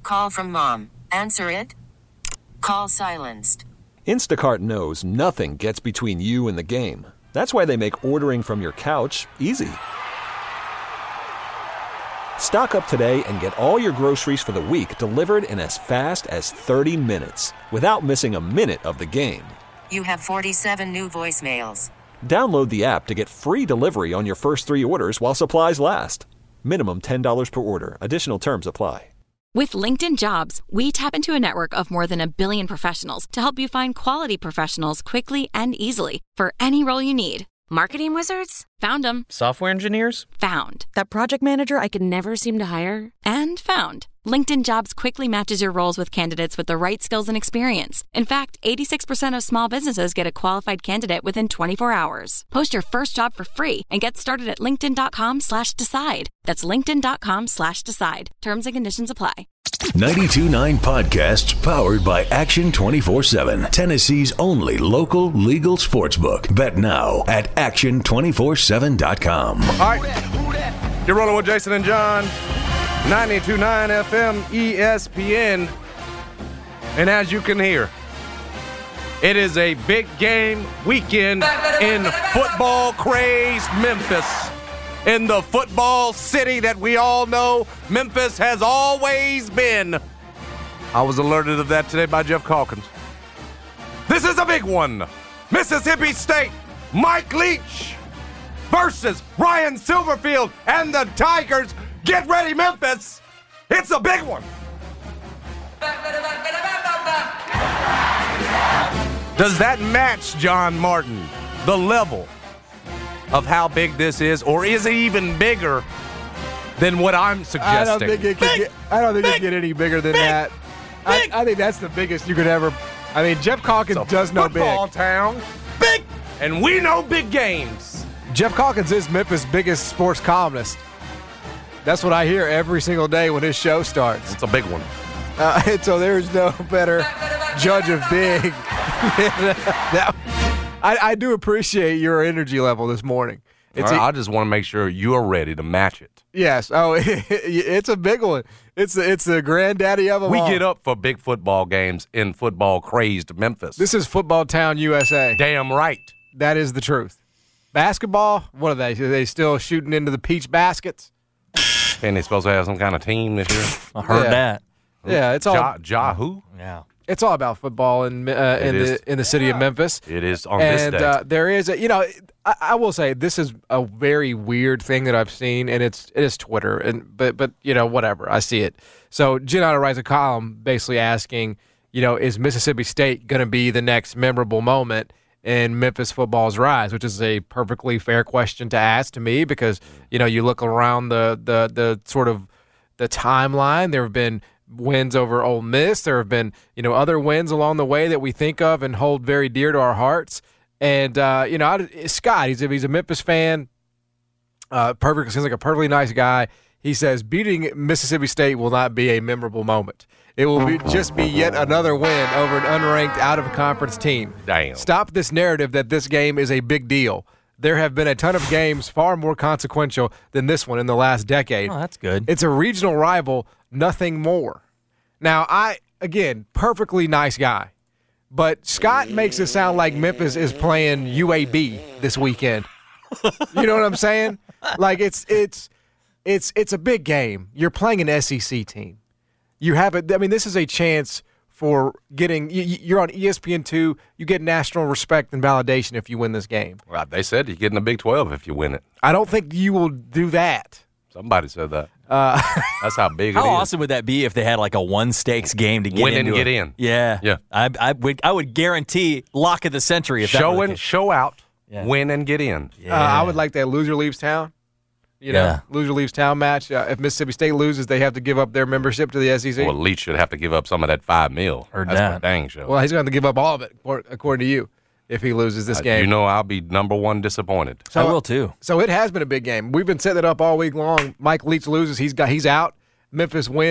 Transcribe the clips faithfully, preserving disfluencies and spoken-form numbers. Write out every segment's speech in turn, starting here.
call from mom. Answer it. Call silenced. Instacart knows nothing gets between you and the game. That's why they make ordering from your couch easy. Stock up today and get all your groceries for the week delivered in as fast as thirty minutes without missing a minute of the game. You have forty-seven new voicemails. Download the app to get free delivery on your first three orders while supplies last. Minimum ten dollars per order. Additional terms apply. With LinkedIn Jobs, we tap into a network of more than a billion professionals to help you find quality professionals quickly and easily for any role you need. Marketing wizards? Found them. Software engineers? Found. That project manager I could never seem to hire? And found. LinkedIn Jobs quickly matches your roles with candidates with the right skills and experience. In fact, eighty-six percent of small businesses get a qualified candidate within twenty-four hours. Post your first job for free and get started at linkedin.com slash decide. That's linkedin.com slash decide. Terms and conditions apply. ninety-two point nine Podcasts powered by Action twenty-four seven. Tennessee's only local legal sportsbook. Bet now at action two four seven dot com. All right, you're rolling with Jason and John. ninety-two point nine F M E S P N. And as you can hear, it is a big game weekend in football-crazed Memphis. In the football city that we all know Memphis has always been. I was alerted of that today by Jeff Calkins. This is a big one. Mississippi State, Mike Leach versus Ryan Silverfield and the Tigers. Get ready, Memphis. It's a big one. Does that match, John Martin, the level of how big this is, or is it even bigger than what I'm suggesting? I don't think it can get, I don't think it can get any bigger than big, that. I, I think that's the biggest you could ever. I mean, Jeff Calkins does know big. Football town, big, and we know big games. Jeff Calkins is Memphis' biggest sports columnist. That's what I hear every single day when his show starts. It's a big one. Uh, and so there's no better judge of big than that. I, I do appreciate your energy level this morning. It's right, a, I just want to make sure you are ready to match it. Yes. Oh, it, it's a big one. It's it's the granddaddy of them we all. We get up for big football games in football-crazed Memphis. This is Football Town, U S A. Damn right. That is the truth. Basketball, what are they? Are they still shooting into the peach baskets? And they supposed to have some kind of team this year? I heard yeah. that. Yeah, it's all ja, ja who? Yeah. It's all about football in uh, in is. the in the city of Memphis. It is on and, this day. Uh, there is a, you know, I, I will say this is a very weird thing that I've seen, and it's it is Twitter, and but but you know whatever, I see it. So Gianna writes a column basically asking, you know, is Mississippi State going to be the next memorable moment in Memphis football's rise? Which is a perfectly fair question to ask to me because you know you look around the the the sort of the timeline. There have been wins over Ole Miss. There have been, you know, other wins along the way that we think of and hold very dear to our hearts. And, uh, you know, I, Scott, he's a, he's a Memphis fan. Uh, perfect. Seems like a perfectly nice guy. He says beating Mississippi State will not be a memorable moment. It will be, just be yet another win over an unranked out-of-conference team. Damn. Stop this narrative that this game is a big deal. There have been a ton of games far more consequential than this one in the last decade. Oh, that's good. It's a regional rival, nothing more. Now, I, again, perfectly nice guy, but Scott makes it sound like Memphis is playing U A B this weekend. You know what I'm saying? Like, it's it's it's it's a big game. You're playing an S E C team. You have it. I mean, this is a chance for getting – you're on E S P N two. You get national respect and validation if you win this game. Well, they said you get in the Big twelve if you win it. I don't think you will do that. Somebody said that. Uh, That's how big it How is. How awesome would that be if they had like a one stakes game to get win into and get a, in? Yeah, yeah. I, I would I would guarantee lock of the century. If show that and show out, yeah. Win and get in. Yeah. Uh, I would like that loser leaves town. You know, yeah. loser leaves town match. Uh, if Mississippi State loses, they have to give up their membership to the S E C. Well, Leach should have to give up some of that five mil. Heard That's that. for dang show. Well, he's going to give up all of it, according to you, if he loses this uh, game. You know, I'll be number one disappointed. So, I will too. So it has been a big game. We've been setting it up all week long. Mike Leach loses. He's got. He's out. Memphis wins.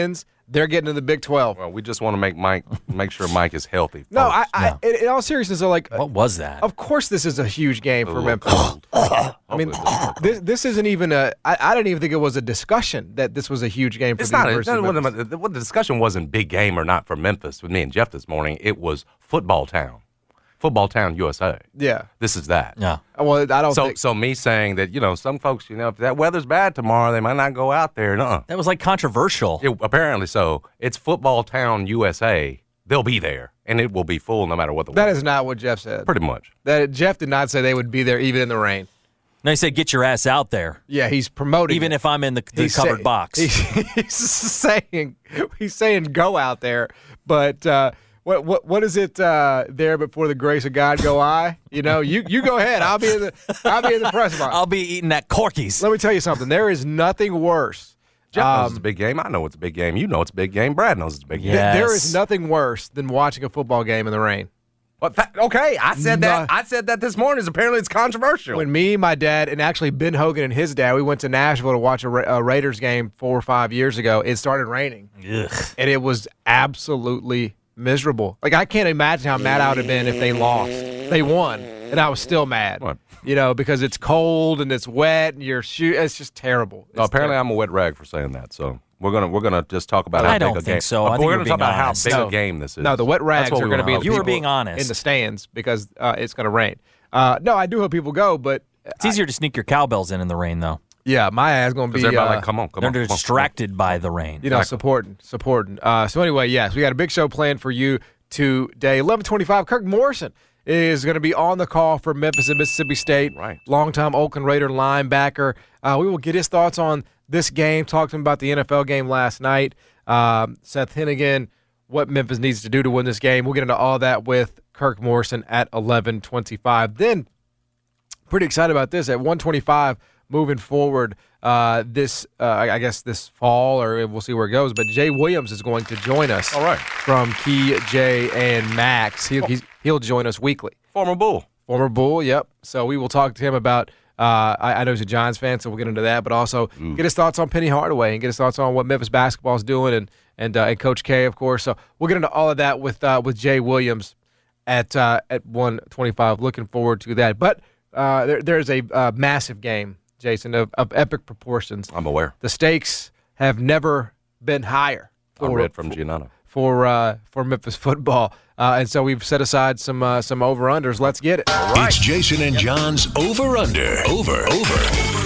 They're getting in the Big twelve. Well, we just want to make Mike make sure Mike is healthy. No, I, first. I in, in all seriousness, though, like, What was that? of course this is a huge game for Ooh, Memphis. cold. I mean, Hopefully this is this this isn't even a. I, I didn't even think it was a discussion that this was a huge game for It's the not. University It, of the, Memphis. the, the discussion wasn't big game or not for Memphis with me and Jeff this morning. It was football town, football town, U S A. Yeah. This is that. Yeah. Well, I don't So, think. so me saying that, you know, some folks, you know, if that weather's bad tomorrow, they might not go out there. No, That was like controversial. apparently so. It's football town, U S A. They'll be there, and it will be full no matter what the That weather. is not what Jeff said. Pretty much. That Jeff did not say they would be there even in the rain. No, he said, get your ass out there, Yeah, he's promoting. even it. if I'm in the, the He's covered say- box. He's, he's saying he's saying go out there, but uh, what what what is it uh, there before the grace of God go I? You know, you you go ahead. I'll be in the I'll be in the press box. I'll be eating that Corky's. Let me tell you something. There is nothing worse. Jeff knows Um, it's a big game. I know it's a big game. You know it's a big game. Brad knows it's a big game. Yeah. Th- There Yes. is nothing worse than watching a football game in the rain. But that, okay, I said that. No. I said that this morning. Apparently, it's controversial. When me, my dad, and actually Ben Hogan and his dad, we went to Nashville to watch a, Ra- a Raiders game four or five years ago. It started raining, Ugh. and it was absolutely miserable. Like, I can't imagine how mad I would have been if they lost. They won, and I was still mad. What? You know, because it's cold and it's wet, and your shoe. It's just terrible. No, It's apparently, terrible. I'm a wet rag for saying that. So we're gonna we're gonna just talk about how I big don't a think game. so. Uh, I think we're you're gonna talk being about honest. how big No. a game this is. No, the wet rags That's what are we going to wanna be hope. the You were people being honest. in the stands because uh, it's going to rain. Uh, no, I do hope people go, but It's easier to sneak your cowbells in in the rain, though. yeah, my ass going to Because be everybody uh, like, come on, come They're on, come on, come on. distracted by the rain. you know, supporting, supporting. Uh, so anyway, yes, we got a big show planned for you today. eleven twenty-five, Kirk Morrison is going to be on the call for Memphis and Mississippi State. Right. Longtime Oakland Raider linebacker. Uh, we will get his thoughts on this game, talk to him about the N F L game last night. Um, Seth Hennigan, what Memphis needs to do to win this game. We'll get into all that with Kirk Morrison at eleven twenty-five. Then, pretty excited about this. At one twenty-five, moving forward uh, this, uh, I I guess this fall, or we'll see where it goes. But Jay Williams is going to join us. All right. From Key, Jay, and Max. He'll, he's, he'll join us weekly. Former Bull. Former Bull, yep. So we will talk to him about, uh, I, I know he's a Giants fan, so we'll get into that, but also get his thoughts on Penny Hardaway and get his thoughts on what Memphis basketball is doing and and, uh, and Coach K, of course. So we'll get into all of that with uh, with Jay Williams at uh, at one twenty-five. Looking forward to that. But uh, there, there's a uh, massive game, Jason, of, of epic proportions. I'm aware. The stakes have never been higher. I for- read from Giannato. for uh, for Memphis football, uh, and so we've set aside some uh, some over unders. Let's get it. It's Jason and John's Over Under. Over, over.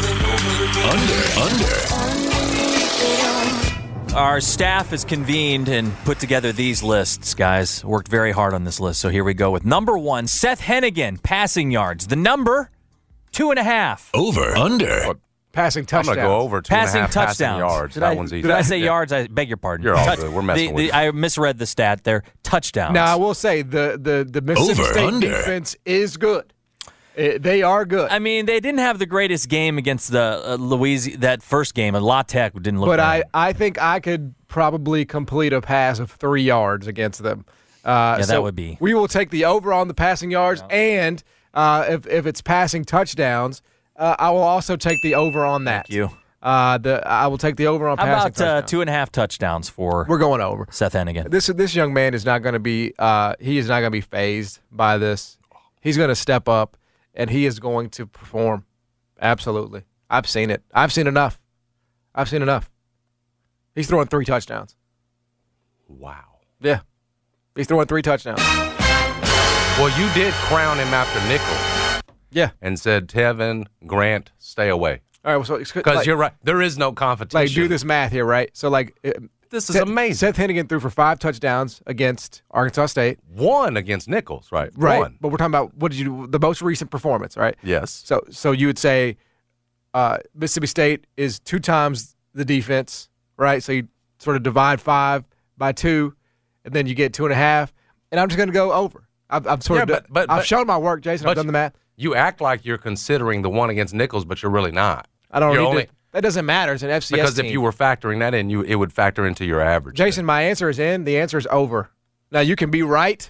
Under, under. Our staff has convened and put together these lists, guys. Worked very hard on this list. So here we go with number one, Seth Hennigan, passing yards. The number, two and a half. Over, under. Passing I'm touchdowns. going to go over two Passing and a half touchdowns. passing yards. Did, that I, one's easy. did I say Yeah. yards? I beg your pardon. You're all good. We're messing the, with the, you. I misread the stat there. Touchdowns. Now I will say the the the Mississippi Over, State under. defense is good. Uh, they are good, I mean, they didn't have the greatest game against the uh, Louisiana that first game. And La Tech didn't look. but I, bad. I think I could probably complete a pass of three yards against them. Uh, Yeah, that so would be- We will take the over on the passing yards, and uh, if if it's passing touchdowns, uh, I will also take the over on that. Thank you. Uh, the I will take the over on How passing about uh, touchdowns. two and a half touchdowns for We're going over. Seth Hennigan? This this young man is not going to be uh, he is not going to be phased by this. He's going to step up and he is going to perform. Absolutely, I've seen it. I've seen enough. I've seen enough. He's throwing three touchdowns. Wow. Yeah, he's throwing three touchdowns. Well, you did crown him after Nickel Yeah. and said, Tevin, Grant, stay away. All right. So Because like, you're right. There is no competition. like do this math here, right? So like uh, This is Seth, amazing. Seth Hennigan threw for five touchdowns against Arkansas State. One against Nichols, right? Right. One. But we're talking about what did you do? The most recent performance, right? Yes. So so you would say uh, Mississippi State is two times the defense, right? So you sort of divide five by two, and then you get two and a half. And I'm just going to go over. I've, I've sort Yeah, of but- but- I've but- shown my work, Jason. I've but done the math. You act like you're considering the one against Nichols, but you're really not. I don't You're need only, to, that doesn't matter. It's an F C S because team. if you were factoring that in, you it would factor into your average. Jason, my answer is in. The answer is over. Now you can be right,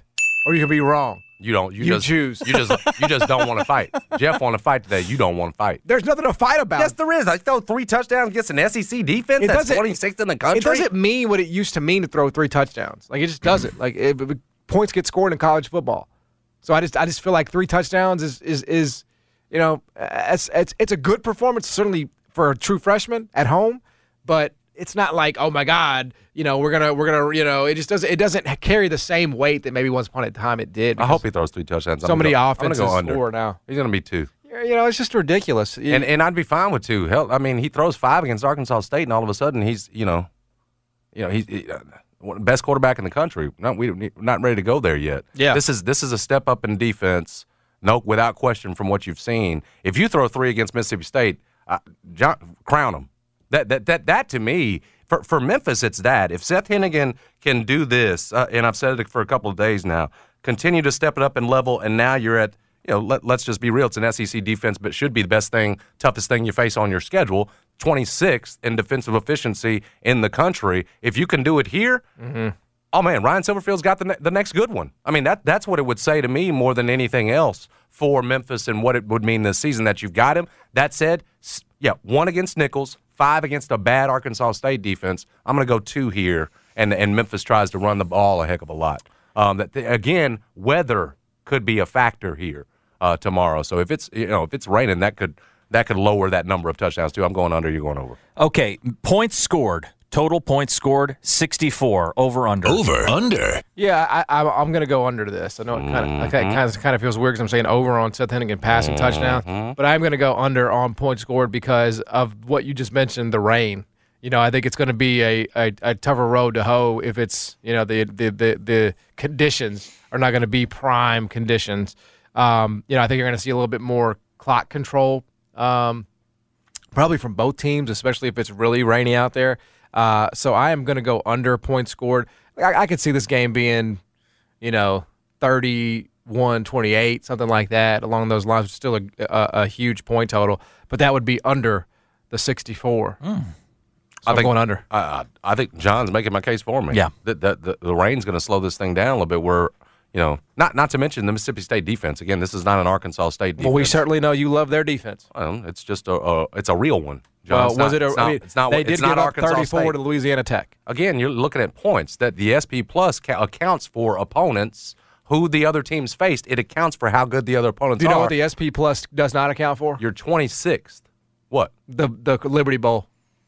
or you can be wrong. You don't. You, You just choose. You just. You just don't want to fight. Jeff want to fight today. You don't want to fight. There's nothing to fight about. Yes, there is. I throw three touchdowns against an S E C defense It that's doesn't- twenty-sixth in the country. It doesn't mean what it used to mean to throw three touchdowns. Like, it just doesn't. Like, it, it- points get scored in college football. So I just I just feel like three touchdowns is, is, is you know, it's, it's, it's a good performance, certainly for a true freshman at home, but it's not like, oh my God, you know, we're gonna we're gonna you know, it just doesn't it doesn't carry the same weight that maybe once upon a time it did. I hope he throws three touchdowns. so I'm many gonna go, offenses I'm gonna go score under. now. He's going to be two. You know, it's just ridiculous. And and I'd be fine with two. Hell, I mean, he throws five against Arkansas State, and all of a sudden he's, you know, you know, he's he, uh, best quarterback in the country. Not we we're not ready to go there yet. Yeah. This is this is a step up in defense. No, without question, from what you've seen. If you throw three against Mississippi State, uh, John, crown him. That that that that to me. For, for Memphis, it's that. If Seth Hennigan can do this, uh, and I've said it for a couple of days now, continue to step it up in level, and now you're at, you know, let, let's just be real, it's an S E C defense, but should be the best thing, toughest thing you face on your schedule, twenty-sixth in defensive efficiency in the country. If you can do it here, mm-hmm. oh, man, Ryan Silverfield's got the, ne- the next good one. I mean, that that's what it would say to me more than anything else for Memphis and what it would mean this season that you've got him. That said, yeah, one against Nichols, five against a bad Arkansas State defense. I'm going to go two here, and and Memphis tries to run the ball a heck of a lot. Um, that again, weather could be a factor here uh, tomorrow. So if it's you know if it's raining, that could that could lower that number of touchdowns too. I'm going under. You're going over. Okay, points scored. Total points scored, sixty-four. Over, under. Over, under. Yeah, I, I, I'm going to go under this. I know it kind of mm-hmm. kind of kind of feels weird because I'm saying over on Seth Hennigan passing mm-hmm. touchdown, but I'm going to go under on points scored because of what you just mentioned, the rain. You know, I think it's going to be a, a, a tougher road to hoe if it's, you know, the the the, the conditions are not going to be prime conditions. Um, you know, I think you're going to see a little bit more clock control, um, probably from both teams, especially if it's really rainy out there. Uh, so I am going to go under points scored. I, I could see this game being, you know, thirty-one twenty-eight, something like that, along those lines. Still a, a, a huge point total, but that would be under the sixty-four. Mm. So I I'm think, going under. I, I think John's making my case for me. Yeah. The, the, the, the rain's going to slow this thing down a little bit where, you know, not not to mention the Mississippi State defense. Again, this is not an Arkansas State defense. Well, we certainly know you love their defense. Well, it's just a, a it's a real one. John, Well, it's was not, it a, it's not, I mean, it's not, they it's did not give up Arkansas thirty-four State. to Louisiana Tech. Again, you're looking at points that the S P Plus ca- accounts for opponents who the other teams faced. It accounts for how good the other opponents Do you know are. what the S P Plus does not account for? You're twenty-sixth. What? The the Liberty Bowl.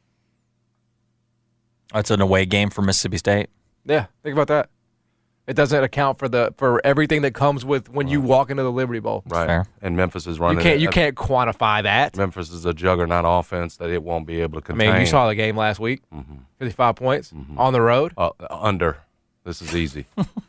That's an away game for Mississippi State. Yeah, think about that. It doesn't account for the for everything that comes with when you walk into the Liberty Bowl. Right. Fair. And Memphis is running. You can't you it. can't quantify that. Memphis is a juggernaut offense that it won't be able to I contain. mean, you saw the game last week. Mm-hmm. fifty-five points on the road. Uh, under. This is easy.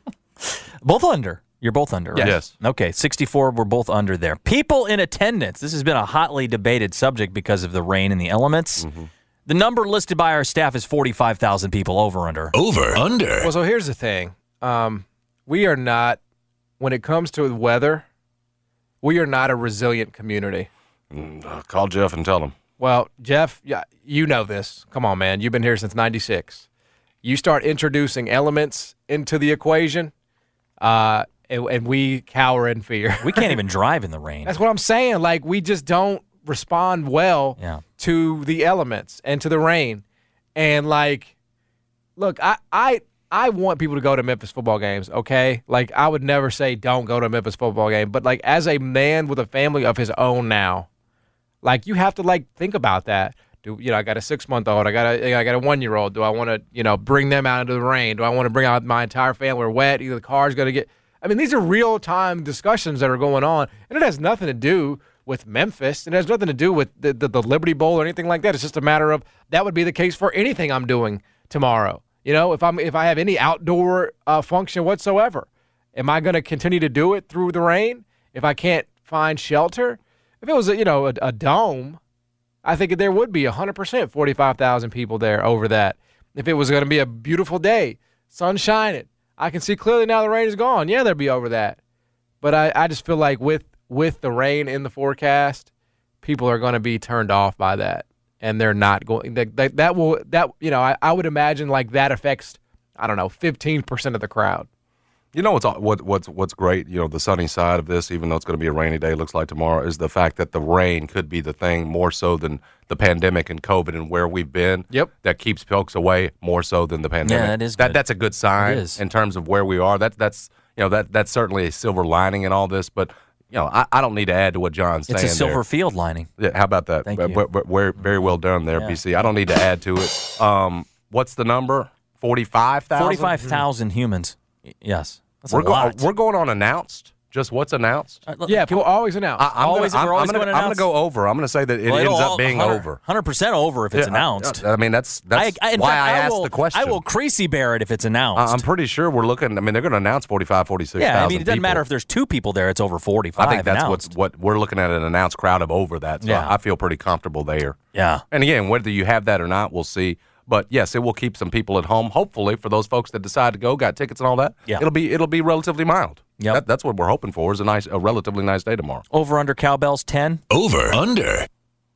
Both under. You're both under, right? Yes. Okay, sixty-four, we're both under there. People in attendance. This has been a hotly debated subject because of the rain and the elements. Mm-hmm. The number listed by our staff is forty-five thousand people. Over, under. Over, under. Well, so here's the thing. Um, we are not, when it comes to weather, we are not a resilient community. Mm, uh, call Jeff and tell him. Well, Jeff, yeah, you know this. Come on, man. You've been here since ninety-six. You start introducing elements into the equation, uh, and, and we cower in fear. We can't even drive in the rain. That's what I'm saying. Like, we just don't respond well yeah. to the elements and to the rain. And, like, look, I, I I want people to go to Memphis football games, okay? Like, I would never say don't go to a Memphis football game. But, like, as a man with a family of his own now, like, you have to, like, think about that. Do, you know, I got a six-month-old. I got a, I got a one-year-old. Do I want to, you know, bring them out into the rain? Do I want to bring out my entire family or wet? Either the car's going to get – I mean, these are real-time discussions that are going on, and it has nothing to do with Memphis. It has nothing to do with the, the, the Liberty Bowl or anything like that. It's just a matter of that would be the case for anything I'm doing tomorrow. You know, if I'm if I have any outdoor uh, function whatsoever, am I going to continue to do it through the rain if I can't find shelter? If it was, a, you know, a, a dome, I think there would be one hundred percent forty-five thousand people there over that. If it was going to be a beautiful day, sun shining, I can see clearly now the rain is gone. Yeah, there'd be over that. But I, I just feel like with with the rain in the forecast, people are going to be turned off by that. And they're not going that, that, that will that you know I, I would imagine like that affects I don't know fifteen percent of the crowd. You know what's what, what's what's great? You know, the sunny side of this, even though it's going to be a rainy day, looks like tomorrow, is the fact that the rain could be the thing more so than the pandemic and COVID and where we've been. Yep. That keeps folks away more so than the pandemic. Yeah, that is that good. that's a good sign It is. in terms of where we are. That that's you know that that's certainly a silver lining in all this. But you know, I, I don't need to add to what John's It's saying. a silver there. field lining. Yeah, how about that? Thank Uh, you. we're- we're- we're very well done there, Yeah. B C. I don't need to add to it. Um, what's the number? Forty-five thousand. Forty-five thousand humans. Y- Yes, that's We're a go- lot. we're going on announced. Just what's announced? Uh, look, Yeah, can we'll always announce. I, I'm Always- gonna, I'm, we're always I'm gonna, gonna I'm gonna announce? go over. I'm gonna say that it Well, ends it'll up all- being one hundred over. one hundred percent over if it's Yeah, announced. I, I mean, that's that's I, in why fact, I, I asked will, the question. I will creasy bear it if it's announced. I- I'm pretty sure we're looking. I mean, they're going to announce forty-five, forty-six thousand. yeah, I mean, it doesn't people. matter if there's two people there; it's over forty-five. I think that's announced. what's what we're looking at, an announced crowd of over that. So Yeah. I feel pretty comfortable there. Yeah. And again, whether you have that or not, we'll see. But yes, it will keep some people at home. Hopefully, for those folks that decide to go, got tickets and all that. Yeah. It'll be it'll be relatively mild. Yep. That, that's what we're hoping for. Is a nice, a relatively nice day tomorrow. Over under cowbells ten. Over. Under.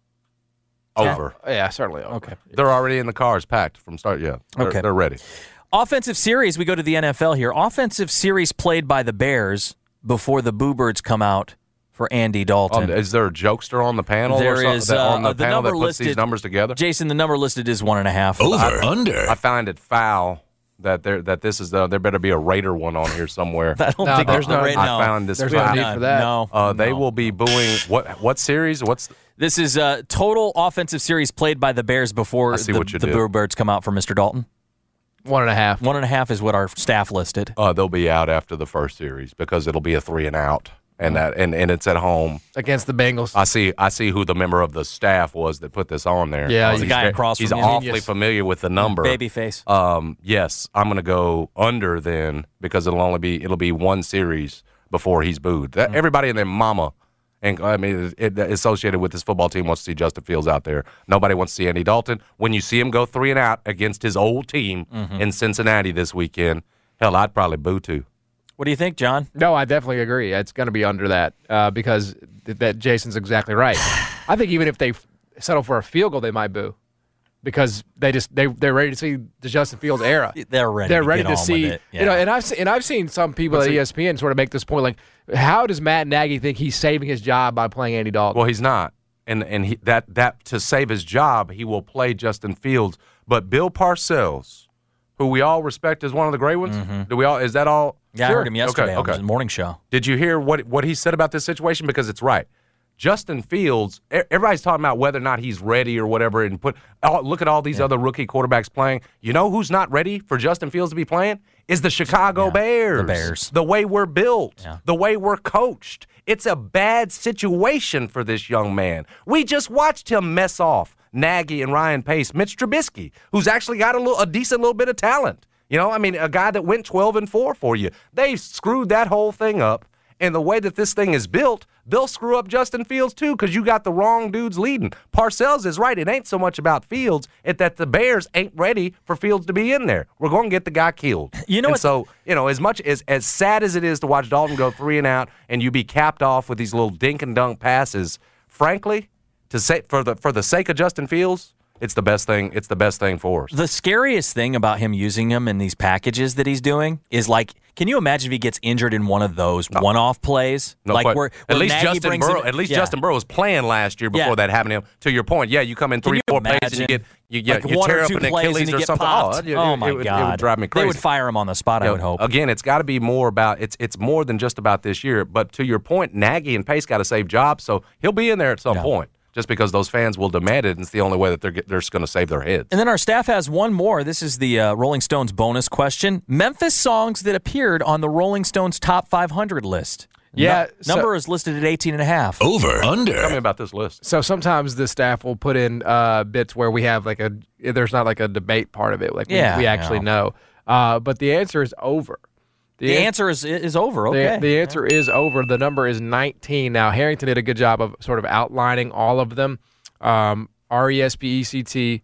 Over. yeah, certainly. Over. Okay. They're already in the cars, packed from start. Yeah. They're, Okay. They're ready. Offensive series. We go to the N F L here. Offensive series played by the Bears before the Boo Birds come out for Andy Dalton. Um, is there a jokester on the panel? There or something is, that, on uh, the the panel that number puts these listed- numbers together. Jason, the number listed is one and a half. Over. Under. I find it foul that there that this is the, there better be a Raider one on here somewhere. I don't No, think there's there's no- right I now. found this There's foul. no need for that. No, Uh, they no. will be booing what what series? What's This is a total offensive series played by the Bears before I see the, what you the did. Boo Birds come out for Mister Dalton. One and a half. One and a half is what our staff listed. uh, they'll be out after the first series because it'll be a three and out, and that and, and it's at home. Against the Bengals. I see I see who the member of the staff was that put this on there. Yeah, Uh, he's the guy very- across He's from you. awfully Genius. familiar with the number. Babyface. Um, yes, I'm going to go under then because it'll only be it'll be one series before he's booed. That, Everybody and their mama, and I mean, it, it, associated with this football team wants to see Justin Fields out there. Nobody wants to see Andy Dalton. When you see him go three and out against his old team in Cincinnati this weekend, hell, I'd probably boo too. What do you think, John? No, I definitely agree. It's going to be under that uh, because th- that Jason's exactly right. I think even if they f- settle for a field goal, they might boo because they just they they're ready to see the Justin Fields era. They're ready. They're to ready get to on see, with it. you know. Yeah. And I've se- and I've seen some people at E S P N sort of make this point, like, how does Matt Nagy think he's saving his job by playing Andy Dalton? Well, he's not, and and he, that that to save his job, he will play Justin Fields. But Bill Parcells, who we all respect as one of the great ones, do we all? Is that all? yeah, I Sure. heard him yesterday Okay, on okay. the morning show. Did you hear what what he said about this situation? Because it's right. Justin Fields, e- everybody's talking about whether or not he's ready or whatever, and put oh, look at all these other rookie quarterbacks playing. You know who's not ready for Justin Fields to be playing? Is the Chicago Yeah, Bears. the Bears. The way we're built, Yeah. the way we're coached. It's a bad situation for this young man. We just watched him mess off Nagy and Ryan Pace, Mitch Trubisky, who's actually got a little a decent little bit of talent. You know, I mean, a guy that went twelve and four for you. They screwed that whole thing up. And the way that this thing is built, they'll screw up Justin Fields too because you got the wrong dudes leading. Parcells is right. It ain't so much about Fields. It's that the Bears ain't ready for Fields to be in there. We're going to get the guy killed. You know and what- so, you know, as much as as sad as it is to watch Dalton go three and out and you be capped off with these little dink and dunk passes, frankly, to say for the for the sake of Justin Fields, it's the best thing. It's the best thing for us. The scariest thing about him using him in these packages that he's doing is like, can you imagine if he gets injured in one of those one-off plays? No, like but where, at where least Nagy Justin brings Burrow. him- At least yeah. Justin Burrow was playing last year before Yeah. that happened to him. To your point, yeah, you come in Can three, you four plays and you imagine, get you, you, like you one tear or up two an plays Achilles and you or get something. popped? Oh, it, oh it, my it would, God! it would drive me crazy. They would fire him on the spot. You I know, would hope. Again, it's got to be more about it's it's more than just about this year. But to your point, Nagy and Pace got to save jobs, so he'll be in there at some Yeah. point. Just because those fans will demand it, and it's the only way that they're get- they're just going to save their heads. And then our staff has one more. This is the uh, Rolling Stones bonus question. Memphis songs that appeared on the Rolling Stones top five hundred list. Yeah, Nu- so- number is listed at eighteen and a half. Over. Tell me Under. about this list. So sometimes the staff will put in uh, bits where we have like a there's not like a debate part of it, like we, Yeah, we actually yeah. know. Uh, but the answer is over. The an- answer is is over. the, Okay. the answer is over. The number is nineteen. Now Harrington did a good job of sort of outlining all of them. Um, R E S P E C T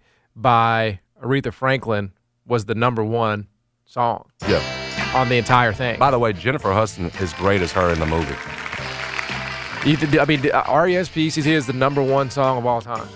by Aretha Franklin was the number one song Yeah. on the entire thing. By the way, Jennifer Hudson is great as her in the movie. You th- I mean, uh, R E S P E C T is the number one song of all time.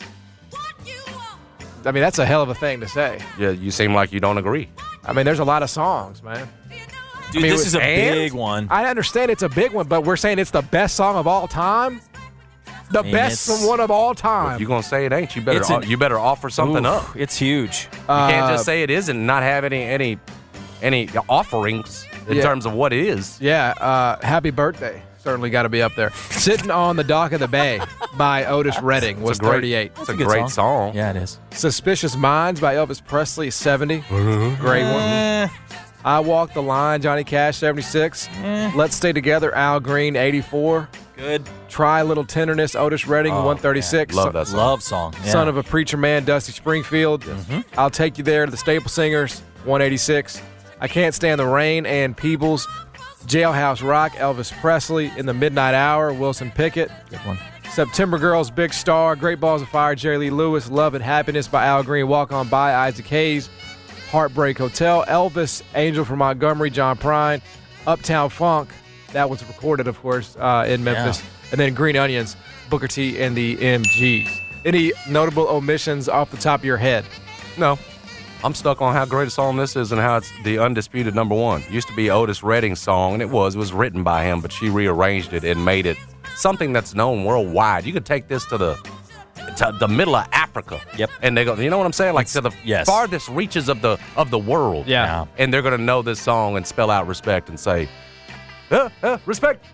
I mean, that's a hell of a thing to say. Yeah, you seem like you don't agree. I mean, there's a lot of songs, man. Dude, I mean, this it is a was- big one. I understand it's a big one, but we're saying it's the best song of all time. The mean, best it's- one of all time. If you're gonna say it ain't, you better It's an- you better offer something Ooh, up. It's huge. You can't Uh, just say it isn't and not have any any any offerings in Yeah. terms of what it is. Yeah, uh, Happy Birthday. Certainly got to be up there. Sitting on the Dock of the Bay by Otis Redding was It's a great- thirty-eight. It's a, a good great song. Yeah, it is. Suspicious Minds by Elvis Presley, seventy. Great one. Eh, I Walk the Line, Johnny Cash, seventy-six. Let's Stay Together, Al Green, eighty-four. good. Try Little Tenderness, Otis Redding, Oh, one thirty-six. Love that song. Love song. Yeah. Son of a Preacher Man, Dusty Springfield. Mm-hmm. I'll Take You There to the Staple Singers, one eighty-six. I Can't Stand the Rain, Ann Peebles. Jailhouse Rock, Elvis Presley. In the Midnight Hour, Wilson Pickett. Good one. September Girls, Big Star. Great Balls of Fire, Jerry Lee Lewis. Love and Happiness by Al Green. Walk On By, Isaac Hayes. Heartbreak Hotel. Elvis, Angel from Montgomery, John Prine. Uptown Funk. That was recorded, of course, uh, in Memphis. And then Green Onions, Booker T and the M Gs. Any notable omissions off the top of your head? No. I'm stuck on how great a song this is and how it's the undisputed number one. It used to be Otis Redding's song, and it was. It was written by him, but she rearranged it and made it something that's known worldwide. You could take this to the to the middle of Africa. Yep. And they go, you know what I'm saying? Like to the yes. farthest reaches of the of the world. Yeah. And they're going to know this song and spell out respect and say, uh, uh, respect.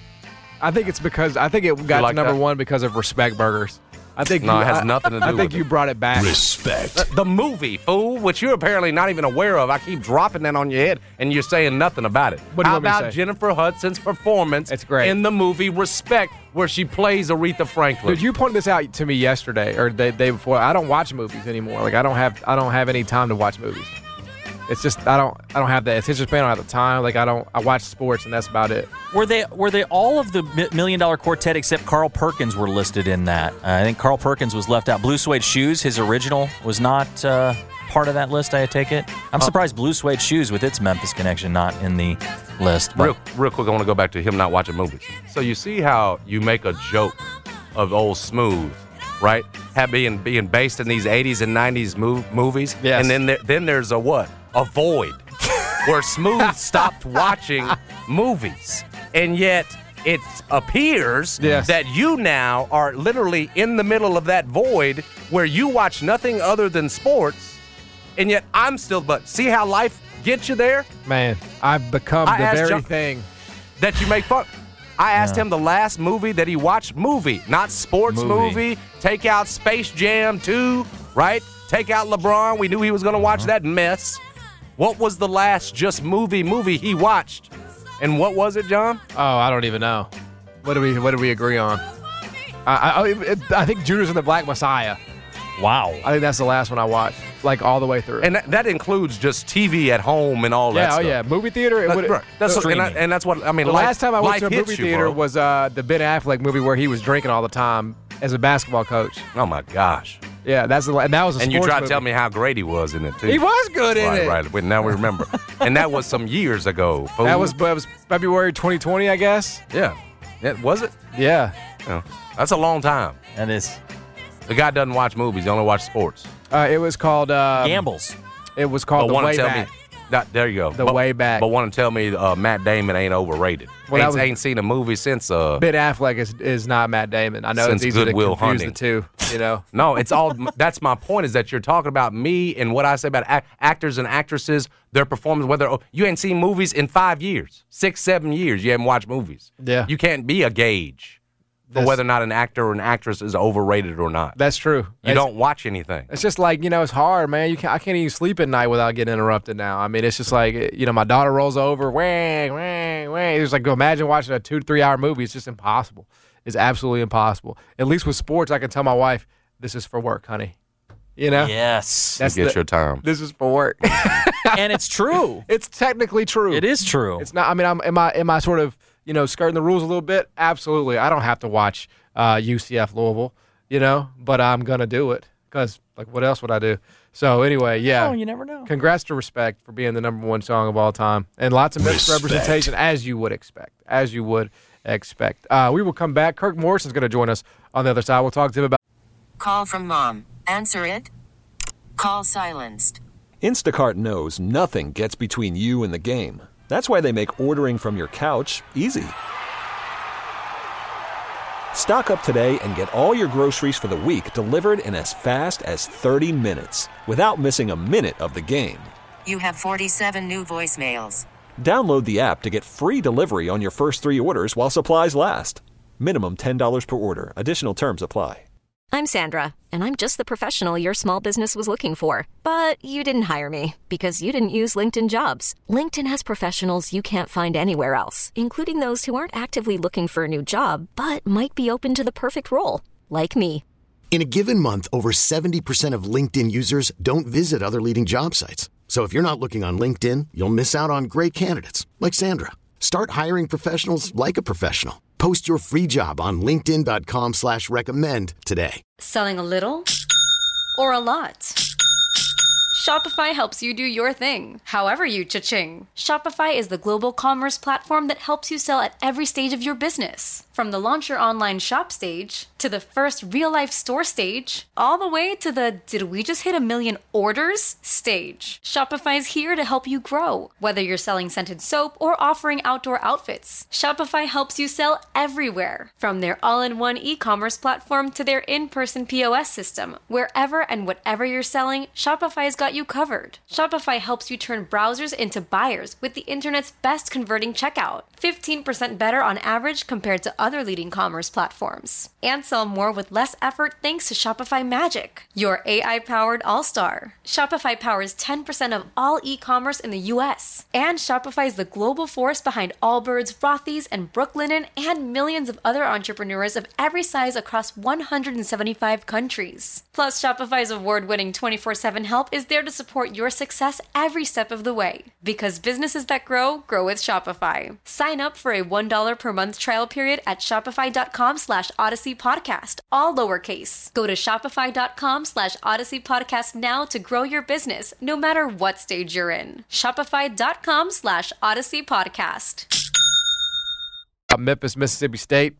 I think it's because I think it got like to number that? one because of Respect Burgers. I think No, you, it has I- nothing to do I think with you it. brought it back. Respect. The movie, fool, which you're apparently not even aware of. I keep dropping that on your head, and you're saying nothing about it. What do you How want me to about say? Jennifer Hudson's performance It's great. in the movie Respect, where she plays Aretha Franklin? Dude, you pointed this out to me yesterday or the day before. I don't watch movies anymore. Like I don't have I don't have any time to watch movies. It's just I don't I don't have that. It's just been I don't have the time. Like I don't I watch sports and that's about it. Were they were they all of the mi- Million Dollar Quartet except Carl Perkins were listed in that? Uh, I think Carl Perkins was left out. Blue Suede Shoes, his original, was not uh, part of that list. I take it. I'm surprised Blue Suede Shoes, with its Memphis connection, not in the list. But Real, real quick, I want to go back to him not watching movies. So you see how you make a joke of old Smooth, right? Have being being based in these eighties and nineties mov- movies. Yes. And then there, then there's a what? A void where Smooth stopped watching movies. And yet it appears Yes. that you now are literally in the middle of that void where you watch nothing other than sports. And yet I'm still, but see how life gets you there? Man, I've become I the asked very John- thing. That you make fun. I asked him the last movie that he watched. Movie, not sports movie. Movie. Take out Space Jam two, right? Take out LeBron. We knew he was going to watch Uh-huh. that mess. What was the last just movie movie he watched? And what was it, John? Oh, I don't even know. What do we what do we agree on? I I, I, I think Judas and the Black Messiah. wow. I think that's the last one I watched, like all the way through. And that, that includes just T V at home and all that yeah, oh stuff. yeah, movie theater. It That- would, right. That's the, what, and, I, and that's what I mean. the life, last time I went life to a hits movie you, theater bro. was uh, the Ben Affleck movie where he was drinking all the time as a basketball coach. Oh my gosh! Yeah, that's the and that was a And you sports tried to movie. tell me how great he was in it too. He was good in right, it. Right, right. Now we remember. And that was some years ago. fool. That was that was February twenty twenty, I guess. yeah. Yeah, was it? Yeah. Yeah. That's a long time. That is The guy doesn't watch movies. He only watches sports. Uh, it was called uh, gambles. It was called The wanna Way tell Back. me, that, there you go. The but, Way Back. But want to tell me uh, Matt Damon ain't overrated. Well, that ain't, was- ain't seen a movie since. Uh, Ben Affleck is, is not Matt Damon. I know Since it's easy Good to Will confuse Hunting. the two. You know. no, it's all. That's my point. Is that you're talking about me and what I say about ac- actors and actresses, their performance. Whether oh, you ain't seen movies in five years, six, seven years, you haven't watched movies. Yeah. You can't be a gauge for That's- whether or not an actor or an actress is overrated or not. That's true. You It's- don't watch anything. It's just like, you know, it's hard, man. You can I can't even sleep at night without getting interrupted now. I mean, it's just like, you know, my daughter rolls over, wang, wang, wang. It's like, imagine watching a two to three hour movie. It's just impossible. It's absolutely impossible. At least with sports, I can tell my wife, this is for work, honey. You know? Yes. That's Get the- your time. This is for work. And it's true. It's technically true. It is true. It's not, I mean, I'm, am I, am I sort of, you know, skirting the rules a little bit? Absolutely. I don't have to watch uh, U C F Louisville, you know, but I'm going to do it because, like, what else would I do? So, anyway, yeah. Oh, you never know. Congrats to Respect for being the number one song of all time. And lots of Respect. misrepresentation, as you would expect. As you would expect. Uh, we will come back. Kirk Morrison's going to join us on the other side. We'll talk to him about. Call from mom. Answer it. Call silenced. Instacart knows nothing gets between you and the game. That's why they make ordering from your couch easy. Stock up today and get all your groceries for the week delivered in as fast as thirty minutes without missing a minute of the game. You have forty-seven new voicemails. Download the app to get free delivery on your first three orders while supplies last. Minimum ten dollars per order. Additional terms apply. I'm Sandra, and I'm just the professional your small business was looking for. But you didn't hire me because you didn't use LinkedIn Jobs. LinkedIn has professionals you can't find anywhere else, including those who aren't actively looking for a new job, but might be open to the perfect role, like me. In a given month, over seventy percent of LinkedIn users don't visit other leading job sites. So if you're not looking on LinkedIn, you'll miss out on great candidates like Sandra. Start hiring professionals like a professional. Post your free job on linkedin.com slash recommend today. Selling a little or a lot? Shopify helps you do your thing, however you cha-ching. Shopify is the global commerce platform that helps you sell at every stage of your business. From the launch your online shop stage, to the first real-life store stage, all the way to the did we just hit a million orders stage. Shopify is here to help you grow. Whether you're selling scented soap or offering outdoor outfits, Shopify helps you sell everywhere. From their all-in-one e-commerce platform to their in-person P O S system, wherever and whatever you're selling, Shopify's got you covered. Shopify helps you turn browsers into buyers with the internet's best converting checkout. fifteen percent better on average compared to other leading commerce platforms. And sell more with less effort thanks to Shopify Magic, your A I-powered all-star. Shopify powers ten percent of all e-commerce in the U S. And Shopify is the global force behind Allbirds, Rothy's, and Brooklinen, and millions of other entrepreneurs of every size across one hundred seventy-five countries. Plus, Shopify's award-winning twenty-four seven help is there to support your success every step of the way. Because businesses that grow, grow with Shopify. Sign up for a one dollar per month trial period at shopify.com slash Odyssey Podcast, all lowercase. Go to shopify.com slash Odyssey Podcast now to grow your business, no matter what stage you're in. Shopify.com slash Odyssey Podcast. Memphis, Mississippi State,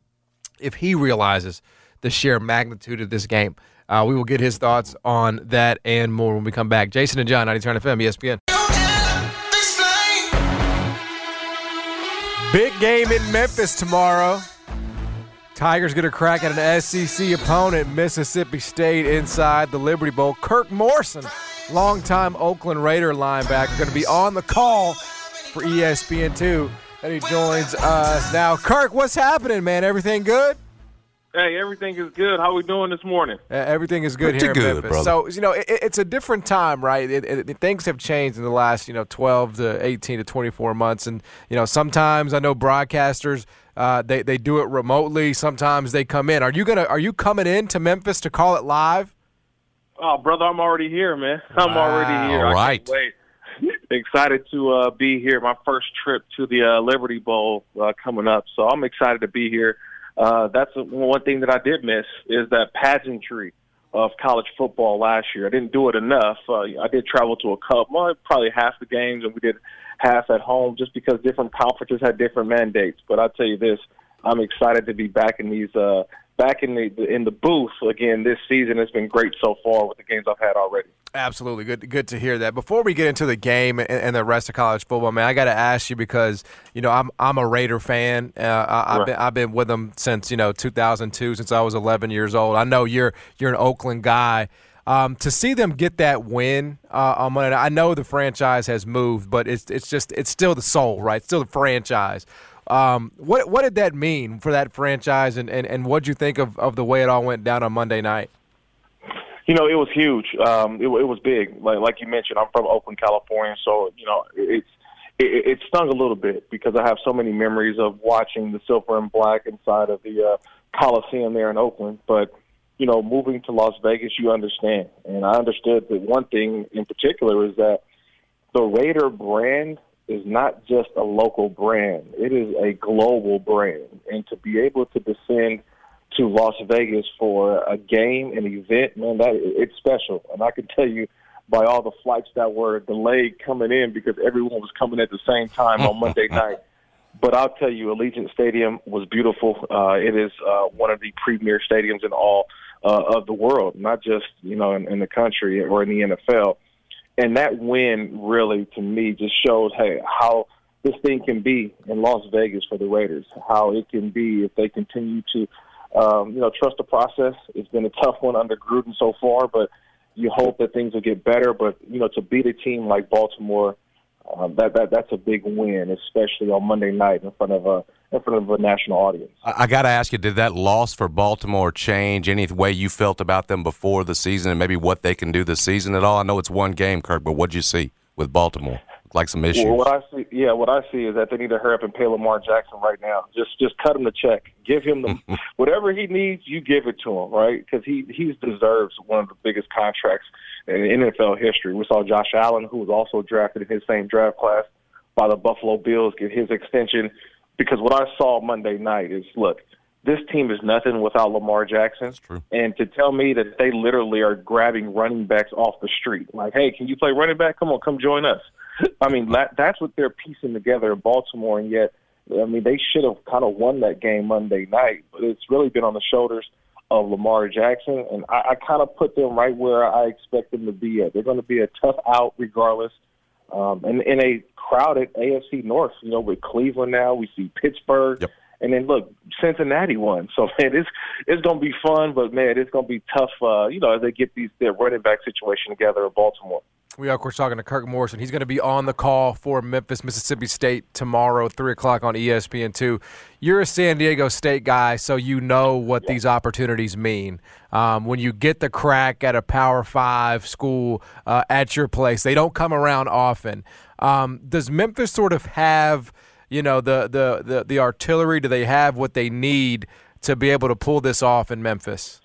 if he realizes the sheer magnitude of this game. Uh, we will get his thoughts on that and more when we come back. Jason and John, ninety-two F M, E S P N. Big game in Memphis tomorrow. Tigers get a crack at an S E C opponent, Mississippi State, inside the Liberty Bowl. Kirk Morrison, longtime Oakland Raider linebacker, going to be on the call for E S P N two. And he joins us now. Kirk, what's happening, man? Everything good? Hey, everything is good. How we doing this morning? Uh, everything is good Pretty here in good, Memphis. brother. So, you know, it, it's a different time, right? It, it, things have changed in the last, you know, twelve to eighteen to twenty-four months. And, you know, sometimes I know broadcasters, uh, they, they do it remotely. Sometimes they come in. Are you gonna? Are you coming in to Memphis to call it live? Oh, brother, I'm already here, man. I'm Wow. already here. All I right. can't wait. Excited to uh, be here. My first trip to the uh, Liberty Bowl uh, coming up. So I'm excited to be here. Uh, that's one thing that I did miss is that pageantry of college football last year. I didn't do it enough. Uh, I did travel to a couple, well, probably half the games, and we did half at home just because different conferences had different mandates. But I'll tell you this, I'm excited to be back in these uh, back in the in the booth again this season. It's been great so far with the games I've had already. Absolutely. Good good to hear that. Before we get into the game and, and the rest of college football, man, I got to ask you because, you know, I'm I'm a Raider fan. Uh, I, I've, Right. been, I've been with them since, you know, two thousand two, since I was eleven years old. I know you're you're an Oakland guy. Um, to see them get that win uh, on Monday night, I know the franchise has moved, but it's it's just it's still the soul, right? It's still the franchise. Um, what what did that mean for that franchise, and, and, and what did you think of, of the way it all went down on Monday night? You know, it was huge. Um, it, it was big. Like, like you mentioned, I'm from Oakland, California, so you know it's it, it stung a little bit because I have so many memories of watching the silver and black inside of the uh, Coliseum there in Oakland. But you know, moving to Las Vegas, you understand, and I understood that one thing in particular is that the Raider brand is not just a local brand; it is a global brand, and to be able to descend to Las Vegas for a game, an event, man, that it's special. And I can tell you by all the flights that were delayed coming in because everyone was coming at the same time on Monday night. But I'll tell you, Allegiant Stadium was beautiful. Uh, it is uh, one of the premier stadiums in all uh, of the world, not just, you know, in, in the country or in the N F L. And that win really, to me, just shows, hey, how this thing can be in Las Vegas for the Raiders, how it can be if they continue to, um, you know, trust the process. It's been a tough one under Gruden so far, but you hope that things will get better. But, you know, to beat a team like Baltimore, um, that, that that's a big win, especially on Monday night in front of a in front of a national audience. I, I got to ask you, did that loss for Baltimore change any way you felt about them before the season and maybe what they can do this season at all? I know it's one game, Kirk, but what did you see with Baltimore? Like some issues. Well, what I see, yeah, what I see is that they need to hurry up and pay Lamar Jackson right now. Just, just cut him the check. Give him the whatever he needs. You give it to him, right? Because he he deserves one of the biggest contracts in N F L history. We saw Josh Allen, who was also drafted in his same draft class by the Buffalo Bills, get his extension. Because what I saw Monday night is, look, this team is nothing without Lamar Jackson. That's true. And to tell me that they literally are grabbing running backs off the street, like, hey, can you play running back? Come on, come join us. I mean, that, that's what they're piecing together in Baltimore, and yet, I mean, they should have kind of won that game Monday night, but it's really been on the shoulders of Lamar Jackson, and I, I kind of put them right where I expect them to be at. They're going to be a tough out regardless, um, and in a crowded A F C North, you know, with Cleveland now, we see Pittsburgh, yep. And then, look, Cincinnati won. So, man, it's it's going to be fun, but, man, it's going to be tough, uh, you know, as they get these their running back situation together in Baltimore. We are, of course, talking to Kirk Morrison. He's going to be on the call for Memphis, Mississippi State tomorrow, three o'clock on E S P N two. You're a San Diego State guy, so you know what yeah. these opportunities mean. Um, when you get the crack at a Power Five school uh, at your place, they don't come around often. Um, does Memphis sort of have, you know, the, the, the, the artillery? Do they have what they need to be able to pull this off in Memphis?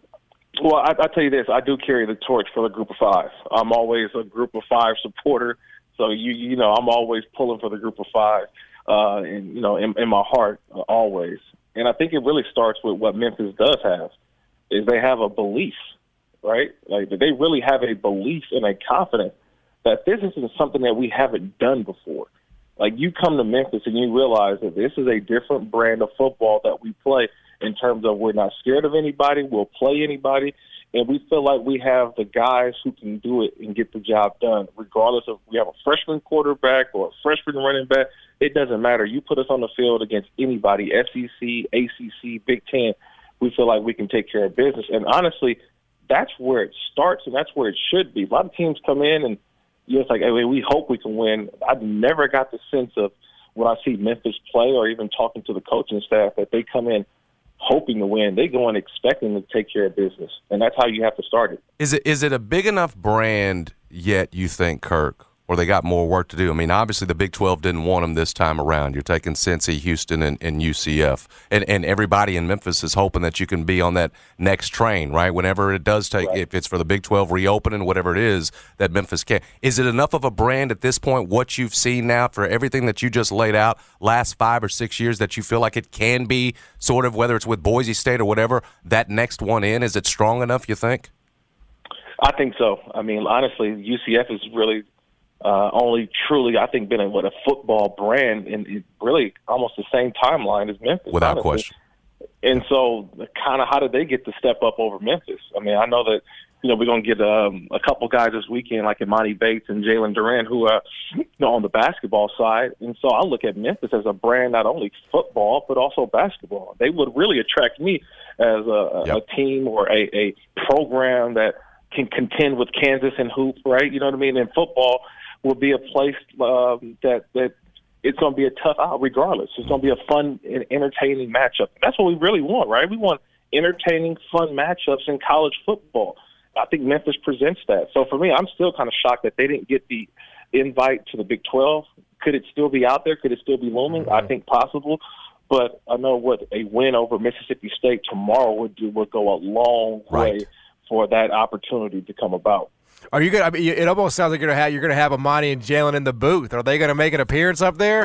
Well, I, I tell you this, I do carry the torch for the Group of Five. I'm always a Group of Five supporter, so you you know I'm always pulling for the Group of Five, uh, and you know in, in my heart uh, always. And I think it really starts with what Memphis does have, is they have a belief, right? Like they really have a belief and a confidence that this isn't something that we haven't done before. Like you come to Memphis and you realize that this is a different brand of football that we play. In terms of we're not scared of anybody, we'll play anybody, and we feel like we have the guys who can do it and get the job done, regardless of we have a freshman quarterback or a freshman running back. It doesn't matter. You put us on the field against anybody, S E C, A C C, Big Ten, we feel like we can take care of business. And honestly, that's where it starts, and that's where it should be. A lot of teams come in and you know, it's like, hey, we hope we can win. I've never got the sense of when I see Memphis play or even talking to the coaching staff that they come in hoping to win. They go in expecting to take care of business, and that's how you have to start it. Is it is it a big enough brand yet, you think, Kirk, or they got more work to do? I mean, obviously the Big twelve didn't want them this time around. You're taking Cincy, Houston, and, and U C F, and and everybody in Memphis is hoping that you can be on that next train, right? Whenever it does take, right. If it's for the Big twelve reopening, whatever it is, that Memphis can. Is it enough of a brand at this point, what you've seen now for everything that you just laid out last five or six years, that you feel like it can be sort of, whether it's with Boise State or whatever, that next one in? Is it strong enough, you think? I think so. I mean, honestly, U C F is really uh, only truly, I think, been a, what, a football brand in really almost the same timeline as Memphis. Without honestly. question. And so kind of how did they get to step up over Memphis? I mean, I know that, you know, we're going to get um, a couple guys this weekend like Imani Bates and Jalen Duran who are, you know, on the basketball side. And so I look at Memphis as a brand, not only football, but also basketball. They would really attract me as a, yep. a team or a, a program that can contend with Kansas and hoop, right? You know what I mean? And football will be a place um, that that it's going to be a tough out regardless. It's going to be a fun and entertaining matchup. That's what we really want, right? We want entertaining, fun matchups in college football. I think Memphis presents that. So for me, I'm still kind of shocked that they didn't get the invite to the Big twelve. Could it still be out there? Could it still be looming? Mm-hmm. I think possible. But I know what a win over Mississippi State tomorrow would do would go a long right. way for that opportunity to come about. Are you going? I mean, it almost sounds like you're going to have you're going to have Imani and Jalen in the booth. Are they going to make an appearance up there?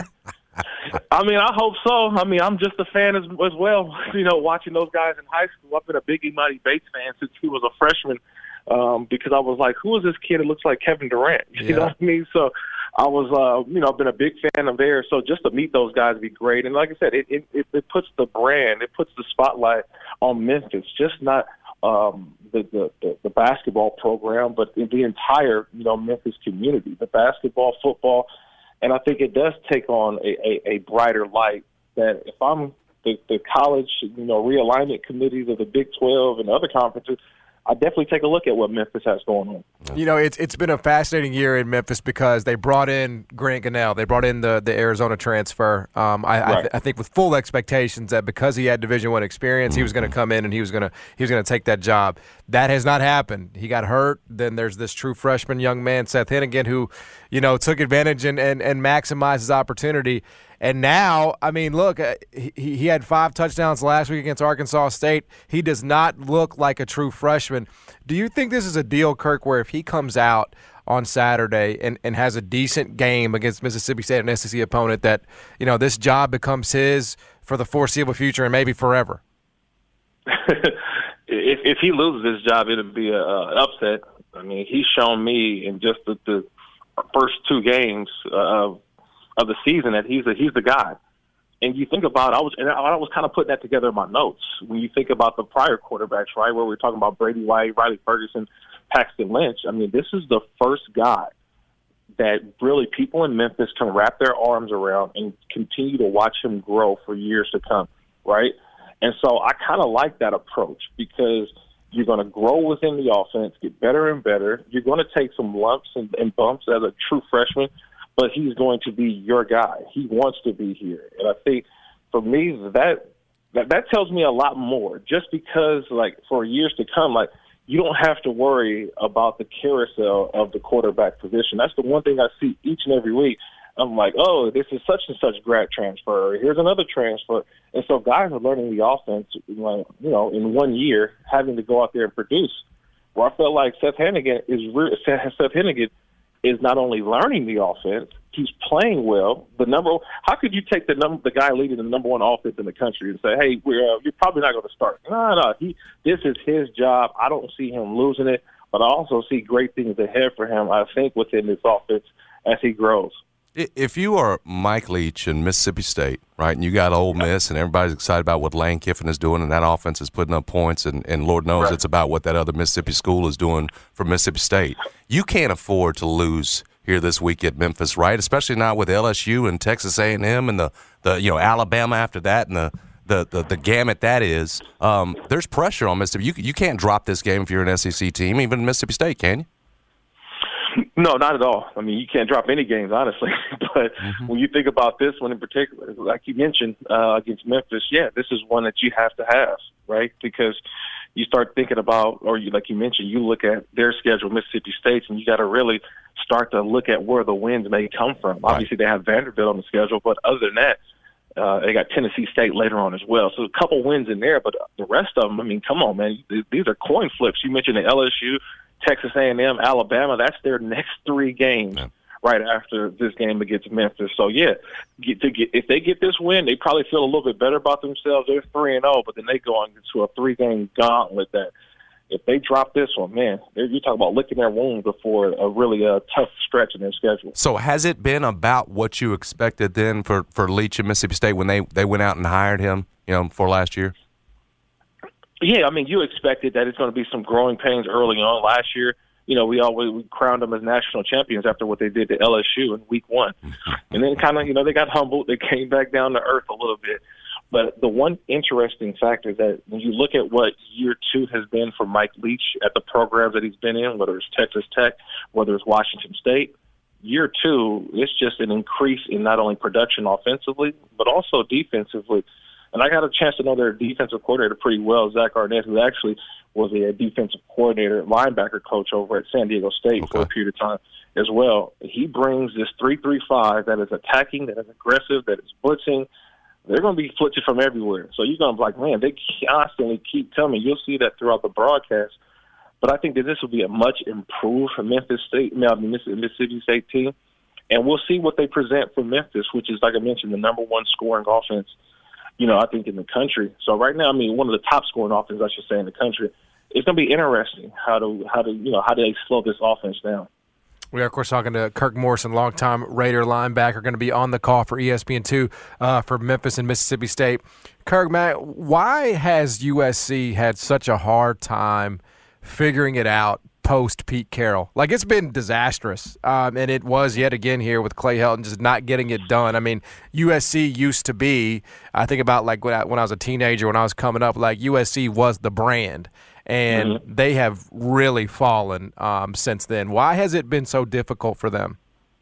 I mean, I hope so. I mean, I'm just a fan as, as well. You know, watching those guys in high school. I've been a big Imani Bates fan since he was a freshman um, because I was like, who is this kid that looks like Kevin Durant? You yeah. know what I mean? So I was, uh, you know, I've been a big fan of theirs. So just to meet those guys would be great. And like I said, it, it, it puts the brand, it puts the spotlight on Memphis, just not um, the, the, the, the basketball program, but the entire, you know, Memphis community, the basketball, football, And I think it does take on a, a, a brighter light that if I'm the, the college, you know, realignment committees of the Big twelve and other conferences, I definitely take a look at what Memphis has going on. You know, it's it's been a fascinating year in Memphis because they brought in Grant Gunnell. They brought in the, the Arizona transfer. Um, I, right. I, th- I think with full expectations that because he had Division One experience, he was going to come in and he was going to he was going to take that job. That has not happened. He got hurt. Then there's this true freshman young man, Seth Hennigan, who, you know, took advantage and, and, and maximized his opportunity. And now, I mean, look, uh, he, he had five touchdowns last week against Arkansas State. He does not look like a true freshman. Do you think this is a deal, Kirk, where if he comes out on Saturday and, and has a decent game against Mississippi State, an S E C opponent, that, you know, this job becomes his for the foreseeable future and maybe forever? if, if he loses this job, it'll be a, a, an upset. I mean, he's shown me in just the, the first two games of uh, of the season that he's a, he's the guy. And you think about, I was and I was kind of putting that together in my notes. When you think about the prior quarterbacks, right, where we we're talking about Brady White, Riley Ferguson, Paxton Lynch, I mean, this is the first guy that really people in Memphis can wrap their arms around and continue to watch him grow for years to come, right? And so I kind of like that approach because you're going to grow within the offense, get better and better. You're going to take some lumps and, and bumps as a true freshman, but he's going to be your guy. He wants to be here. And I think for me, that, that that tells me a lot more just because, like, for years to come, like, you don't have to worry about the carousel of the quarterback position. That's the one thing I see each and every week. I'm like, oh, this is such and such grad transfer. Here's another transfer. And so guys are learning the offense, you know, in one year, having to go out there and produce. Where I feel like Seth Hennigan is re- Seth Hennigan is not only learning the offense, he's playing well. The number, how could you take the number, the guy leading the number one offense in the country and say, hey, we're, uh, you're probably not going to start? No, no, he, this is his job. I don't see him losing it, but I also see great things ahead for him, I think, within this offense as he grows. If you are Mike Leach in Mississippi State, right, and you got Ole Miss, and everybody's excited about what Lane Kiffin is doing, and that offense is putting up points, and, and Lord knows right. it's about what that other Mississippi school is doing for Mississippi State, you can't afford to lose here this week at Memphis, right? Especially not with L S U and Texas A and M and the, the you know Alabama after that and the the the, the gamut that is. Um, there's pressure on Mississippi. You you can't drop this game if you're an S E C team, even Mississippi State, can you? No, not at all. I mean, you can't drop any games, honestly. But mm-hmm. when you think about this one in particular, like you mentioned uh, against Memphis, yeah, this is one that you have to have, right? Because you start thinking about, or you, like you mentioned, you look at their schedule, Mississippi State's, and you got to really start to look at where the wins may come from. Right. Obviously, they have Vanderbilt on the schedule, but other than that, uh, they got Tennessee State later on as well. So a couple wins in there, but the rest of them, I mean, come on, man. These are coin flips. You mentioned the L S U, Texas A and M, Alabama. That's their next three games yeah. right after this game against Memphis. So, yeah, get to get, if they get this win, they probably feel a little bit better about themselves. They're three and oh, but then they go on to a three-game gauntlet that if they drop this one, man, you're talking about licking their wounds before a really uh, tough stretch in their schedule. So has it been about what you expected then for, for Leach and Mississippi State when they, they went out and hired him, you know, for last year? Yeah, I mean, you expected that it's going to be some growing pains early on. Last year, you know, we always we crowned them as national champions after what they did to L S U in week one. And then kind of, you know, they got humbled. They came back down to earth a little bit. But the one interesting factor that when you look at what year two has been for Mike Leach at the programs that he's been in, whether it's Texas Tech, whether it's Washington State, year two, it's just an increase in not only production offensively, but also defensively. And I got a chance to know their defensive coordinator pretty well, Zach Arnett, who actually was a defensive coordinator, linebacker coach over at San Diego State okay. for a period of time as well. He brings this three three five that is attacking, that is aggressive, that is blitzing. They're going to be blitzing from everywhere. So you're going to be like, man, they constantly keep telling me. You'll see that throughout the broadcast. But I think that this will be a much improved Memphis State, Mississippi State team. And we'll see what they present for Memphis, which is, like I mentioned, the number one scoring offense, you know, I think in the country. So right now, I mean, one of the top scoring offenses, I should say, in the country. It's going to be interesting how to, how to, you know, how do they slow this offense down. We are, of course, talking to Kirk Morrison, longtime Raider linebacker, going to be on the call for E S P N two uh, for Memphis and Mississippi State. Kirk, man, why has U S C had such a hard time figuring it out, post Pete Carroll. Like, it's been disastrous, um, and it was yet again here with Clay Helton just not getting it done. I mean, U S C used to be, I think about like when I, when I was a teenager, when I was coming up, like U S C was the brand, and mm-hmm. they have really fallen um, since then. Why has it been so difficult for them?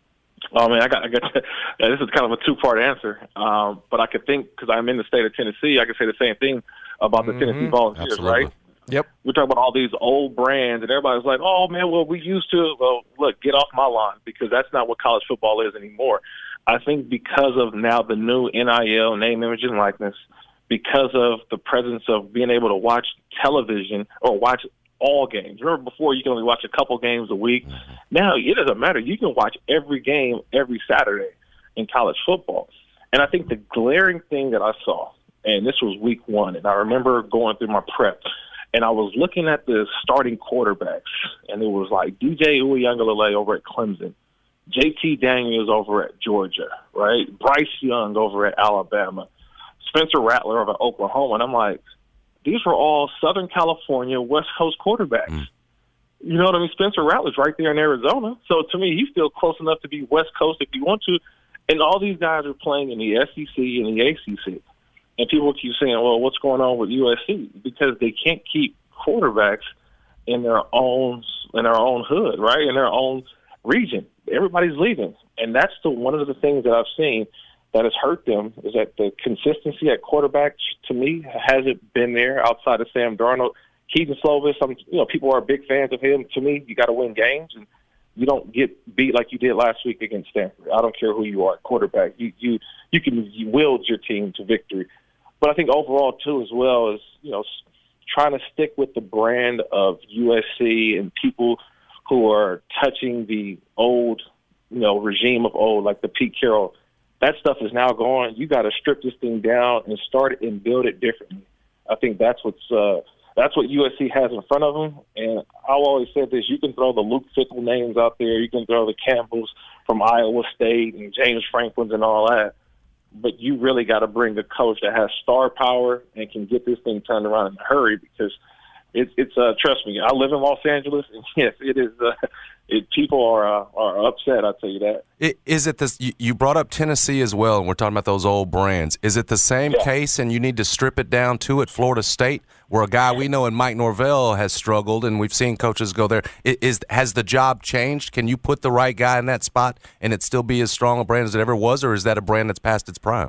Oh, man, I got, I got to, this is kind of a two-part answer, um, but I could think, because I'm in the state of Tennessee, I could say the same thing about the mm-hmm. Tennessee Volunteers, Absolutely. right? Yep. We're talking about all these old brands, and everybody's like, oh, man, well, we used to. Well, look, get off my lawn, because that's not what college football is anymore. I think because of now the new N I L, name, image, and likeness, because of the presence of being able to watch television or watch all games. Remember before you could only watch a couple games a week. Mm-hmm. Now it doesn't matter. You can watch every game every Saturday in college football. And I think the glaring thing that I saw, and this was week one, and I remember going through my prep, and I was looking at the starting quarterbacks, and it was like D J Uiagalelei over at Clemson, J T Daniels over at Georgia, right? Bryce Young over at Alabama, Spencer Rattler over at Oklahoma. And I'm like, these were all Southern California, West Coast quarterbacks. Mm. You know what I mean? Spencer Rattler's right there in Arizona. So to me, he's still close enough to be West Coast if you want to. And all these guys are playing in the S E C and the A C C. And people keep saying, well, what's going on with U S C? Because they can't keep quarterbacks in their own in their own hood, right, in their own region. Everybody's leaving. And that's the one of the things that I've seen that has hurt them, is that the consistency at quarterback, to me, hasn't been there outside of Sam Darnold. Keaton Slovis, some, you know, people are big fans of him. To me, you got to win games, and you don't get beat like you did last week against Stanford. I don't care who you are, quarterback. You you you can you wield your team to victory. But I think overall, too, as well, is, you know, trying to stick with the brand of U S C and people who are touching the old, you know, regime of old, like the Pete Carroll. That stuff is now gone. You got to strip this thing down and start it and build it differently. I think that's what's uh, that's what U S C has in front of them. And I've always said this: you can throw the Luke Fickell names out there, you can throw the Campbells from Iowa State and James Franklins and all that, but you really got to bring a coach that has star power and can get this thing turned around in a hurry, because it's it's uh, trust me, I live in Los Angeles, and yes, it is. Uh, it, people are uh, are upset. I'll tell you that. It, is it this? You, you brought up Tennessee as well, and we're talking about those old brands. Is it the same yeah. case, and you need to strip it down to at Florida State, where a guy we know in Mike Norvell has struggled, and we've seen coaches go there? Is, is has the job changed? Can you put the right guy in that spot, and it still be as strong a brand as it ever was, or is that a brand that's past its prime?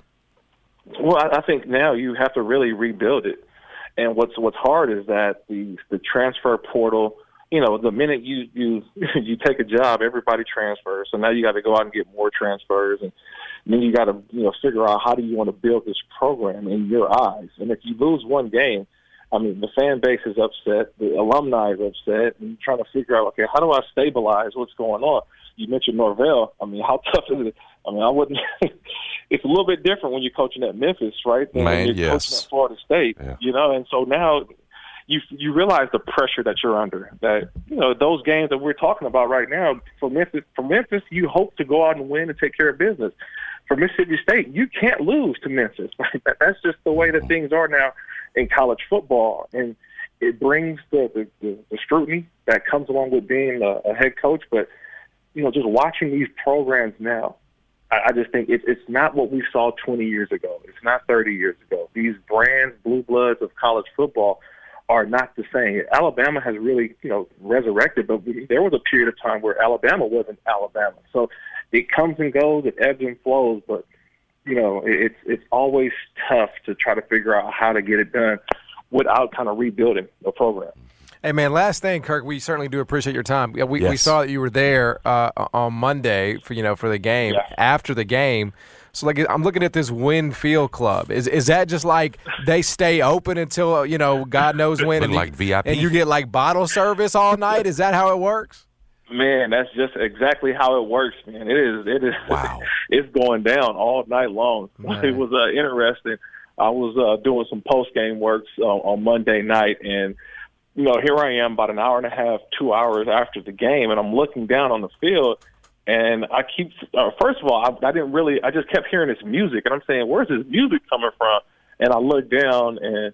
Well, I, I think now you have to really rebuild it. And what's what's hard is that the the transfer portal, you know, the minute you you you take a job, everybody transfers. So now you got to go out and get more transfers, and then you got to, you know, figure out how do you want to build this program in your eyes. And if you lose one game, I mean, the fan base is upset, the alumni is upset, and you're trying to figure out, okay, how do I stabilize what's going on? You mentioned Norvell. I mean, how tough is it? I mean, I wouldn't. It's a little bit different when you're coaching at Memphis, right? Than Man, when you're yes. coaching at Florida State, yeah. you know. And so now you you realize the pressure that you're under. That, you know, those games that we're talking about right now, for Memphis, for Memphis, you hope to go out and win and take care of business. For Mississippi State, you can't lose to Memphis. Right? That's just the way that things are now in college football, and it brings the the, the, the scrutiny that comes along with being a, a head coach. But you know, just watching these programs now, I just think it's it's not what we saw twenty years ago. It's not thirty years ago. These brands, blue bloods of college football, are not the same. Alabama has really, you know, resurrected, but there was a period of time where Alabama wasn't Alabama. So it comes and goes, it ebbs and flows, but, you know, it's it's always tough to try to figure out how to get it done without kind of rebuilding the program. Hey, man, last thing, Kirk, we certainly do appreciate your time. We yes. we saw that you were there uh, on Monday for, you know, for the game. Yeah. After the game, so like I'm looking at this Win Field Club. Is is that just like they stay open until, you know, God knows when, and, like you, V I P? and you get like bottle service all night? Is that how it works? Man, that's just exactly how it works, man. It is. It is. Wow. It's going down all night long. Man. It was uh, interesting. I was uh, doing some post game works uh, on Monday night, and you know, here I am about an hour and a half, two hours after the game, and I'm looking down on the field, and I keep, uh, first of all, I, I didn't really, I just kept hearing this music, and I'm saying, where's this music coming from? And I look down, and,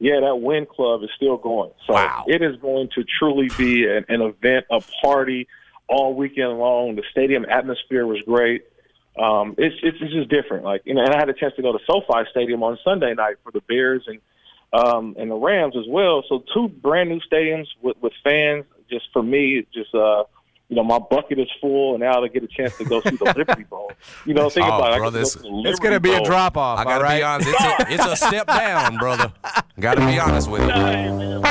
Yeah, that Win Club is still going. So wow. It is going to truly be an, an event, a party all weekend long. The stadium atmosphere was great. Um, it's, it's it's just different. Like, you know, and I had a chance to go to SoFi Stadium on Sunday night for the Bears and um, and the Rams as well. So two brand new stadiums with, with fans. Just for me, just uh, you know, my bucket is full, and now to get a chance to go see the Liberty Bowl. You know, think oh, about brother, it. It's, it's going to be a drop off. I got to right? be honest. It's a, it's a step down, brother. Got to be honest with you.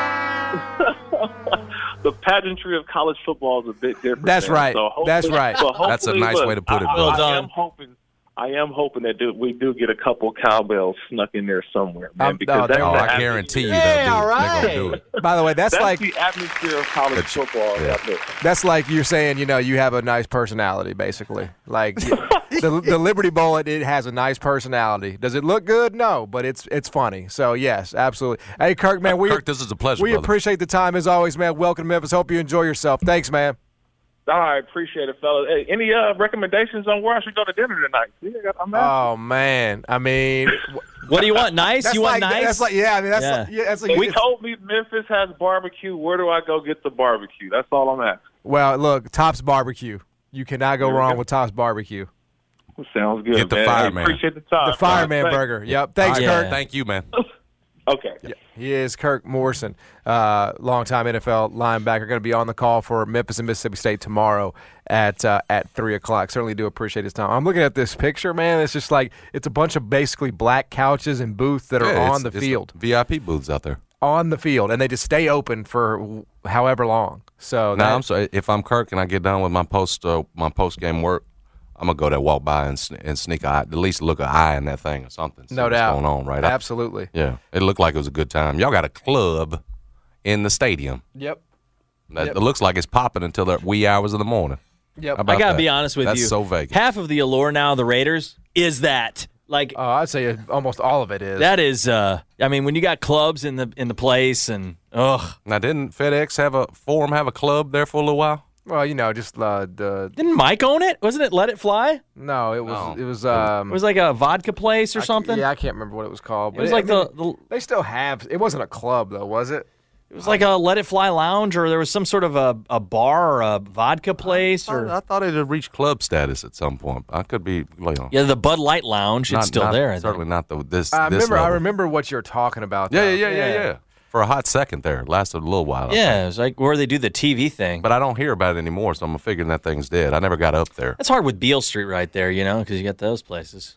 The pageantry of college football is a bit different. That's man. right. So That's right. So That's a nice look, way to put it. I, Well I, done. I am hoping. I am hoping that do, we do get a couple cowbells snuck in there somewhere, man. Um, Because no, that's Oh, the I guarantee you Yeah, they'll do all it. right. They're gonna do it. By the way, that's, that's like the atmosphere of college That's- football. yeah. Yeah. that's like you're saying, you know, you have a nice personality, basically. Like the the Liberty Bowl, it, it has a nice personality. Does it look good? No, but it's it's funny. So yes, absolutely. Hey, Kirk, man, we Kirk, this is a pleasure. we brother. appreciate the time as always, man. Welcome to Memphis. Hope you enjoy yourself. Thanks, man. All right, appreciate it, fellas. Hey, any uh, recommendations on where I should go to dinner tonight? Yeah, I'm asking. Oh man, I mean, What do you want? Nice? that's You want like, nice? That's like yeah, I mean that's Yeah. like, yeah, that's like, We it's- told me Memphis has barbecue. Where do I go get the barbecue? That's all I'm asking. well, look, Tops Barbecue. You cannot go There we wrong go. with Tops Barbecue. Sounds good, Get the man. fireman. Hey, appreciate the time. The Fireman Thanks. Burger. Yep. Thanks, All right, Kirk. Yeah. Thank you, man. Okay. Yeah, he is Kirk Morrison, uh, longtime N F L linebacker, going to be on the call for Memphis and Mississippi State tomorrow at uh, at three o'clock. Certainly do appreciate his time. I'm looking at this picture, man. It's just like it's a bunch of basically black couches and booths that are Yeah, on the it's- it's field, V I P booths out there. on the field, and they just stay open for however long. So Now, that- I'm sorry. If I'm Kirk and I get done with my post uh, my post game work, I'm gonna go there, walk by, and, sn- and sneak eye, at least look an eye in that thing or something. See no what's doubt going on, right? I- Absolutely. yeah, it looked like it was a good time. Y'all got a club in the stadium. Yep. That, Yep. It looks like it's popping until the wee hours of the morning. Yep. How about I gotta that? be honest with That's you. so Vegas. Half of the allure now of the Raiders is that. Like Uh, I'd say almost all of it is. that is. Uh, I mean, when you got clubs in the in the place, and ugh, Now, didn't FedEx have a Forum have a club there for a little while? well, you know, just uh, the didn't Mike own it? Wasn't it Let It Fly? no, it was No. it was um It was like a vodka place or I c- something. Yeah, I can't remember what it was called. It But was like I mean, the, the they still have. It wasn't a club though, was it? it was like a Let It Fly lounge, or there was some sort of a, a bar or a vodka place, I, or I thought it had reached club status at some point. I could be, you know, yeah, the Bud Light Lounge. not- It's still not- there. I think. Certainly not the this. I this remember. I level. remember what you're talking about. Yeah, though. yeah, yeah, yeah, yeah. For a hot second there, it lasted a little while. I Yeah, think. it was like where they do the T V thing. But I don't hear about it anymore, so I'm figuring that thing's dead. I never got up there. That's hard with Beale Street right there, you know, because you got those places.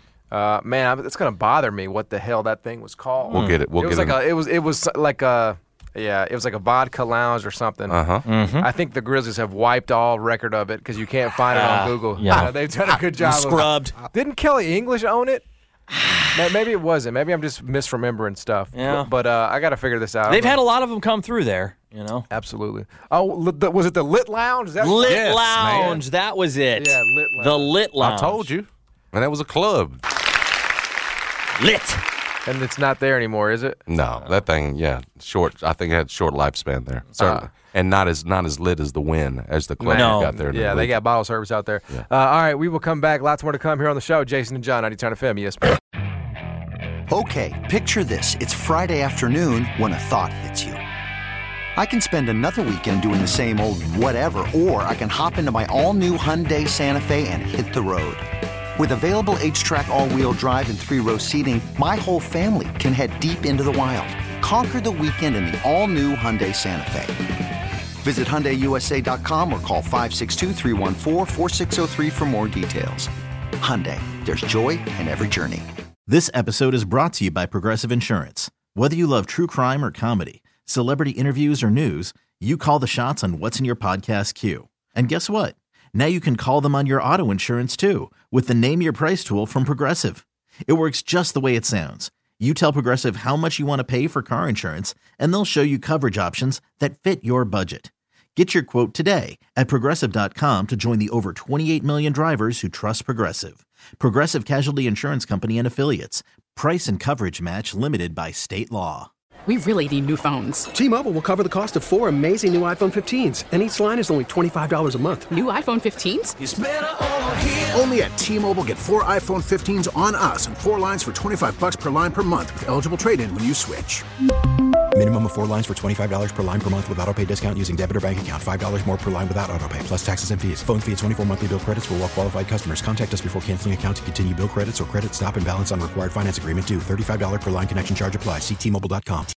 Uh, man, I- it's gonna bother me what the hell that thing was called. We'll get it. We'll it was get like it. a. It was. It was like a. Yeah, it was like a vodka lounge or something. Uh huh. Mm-hmm. I think the Grizzlies have wiped all record of it because you can't find it Ah, on Google. yeah. Uh, they've done a good job. of- Scrubbed. Didn't Kelly English own it? May- Maybe it wasn't. Maybe I'm just misremembering stuff. Yeah. But uh, I got to figure this out. They've had a lot of them come through there, you know. Absolutely. Oh, li- the- was it the Lit Lounge? Is that Lit Yes, Lounge, that was it. Yeah, Lit Lounge. The Lit I Lounge. told you, and that was a club. Lit. And it's not there anymore, is it? No, that thing, yeah, short. I think it had short lifespan there, certainly, Uh, and not as not as lit as the Win as the club No. got there. in the Yeah, they league. got bottle service out there. Yeah. Uh, all right, we will come back. Lots more to come here on the show. Jason and John, ninety-nine F M, E S P N. Okay, picture this. It's Friday afternoon when a thought hits you. I can spend another weekend doing the same old whatever, or I can hop into my all-new Hyundai Santa Fe and hit the road. With available H-Track all-wheel drive and three-row seating, my whole family can head deep into the wild. Conquer the weekend in the all-new Hyundai Santa Fe. Visit Hyundai U S A dot com or call five six two, three one four, four six zero three for more details. Hyundai, there's joy in every journey. This episode is brought to you by Progressive Insurance. Whether you love true crime or comedy, celebrity interviews or news, you call the shots on what's in your podcast queue. And guess what? Now you can call them on your auto insurance too with the Name Your Price tool from Progressive. It works just the way it sounds. You tell Progressive how much you want to pay for car insurance, and they'll show you coverage options that fit your budget. Get your quote today at Progressive dot com to join the over twenty-eight million drivers who trust Progressive. Progressive Casualty Insurance Company and Affiliates. Price and coverage match limited by state law. we really need new phones. T-Mobile will cover the cost of four amazing new iPhone fifteens, and each line is only twenty-five dollars a month. New iPhone fifteens? It's better over here. Only at T-Mobile, get four iPhone fifteens on us and four lines for twenty-five bucks per line per month with eligible trade-in when you switch. Minimum of four lines for twenty-five dollars per line per month with autopay discount using debit or bank account. five dollars more per line without autopay, plus taxes and fees. Phone fee at twenty-four monthly bill credits for well-qualified customers. Contact us before canceling account to continue bill credits or credit stop and balance on required finance agreement due. thirty-five dollars per line connection charge applies. See T Mobile dot com.